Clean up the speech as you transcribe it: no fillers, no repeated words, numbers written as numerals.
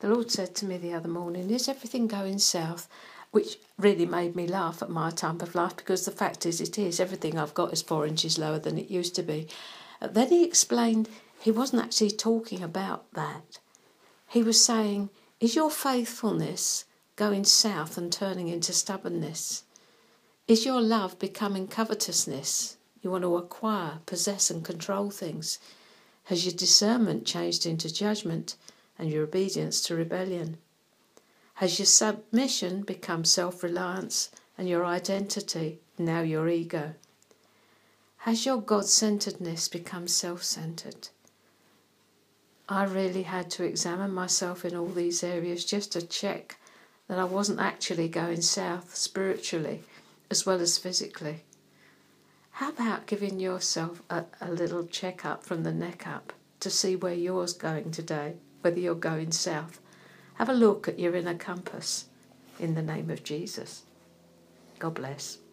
The Lord said to me the other morning, is everything going south? Which really made me laugh at my time of life, because the fact is, it is. Everything I've got is 4 inches lower than it used to be. Then he explained he wasn't actually talking about that. He was saying, is your faithfulness going south and turning into stubbornness? Is your love becoming covetousness? You want to acquire, possess and control things? Has your discernment changed into judgment and your obedience to rebellion? Has your submission become self-reliance and your identity now your ego? Has your God-centeredness become self-centered? I really had to examine myself in all these areas just to check that I wasn't actually going south spiritually as well as physically. How about giving yourself a little check-up from the neck up to see where you're going today, whether you're going south? Have a look at your inner compass in the name of Jesus. God bless.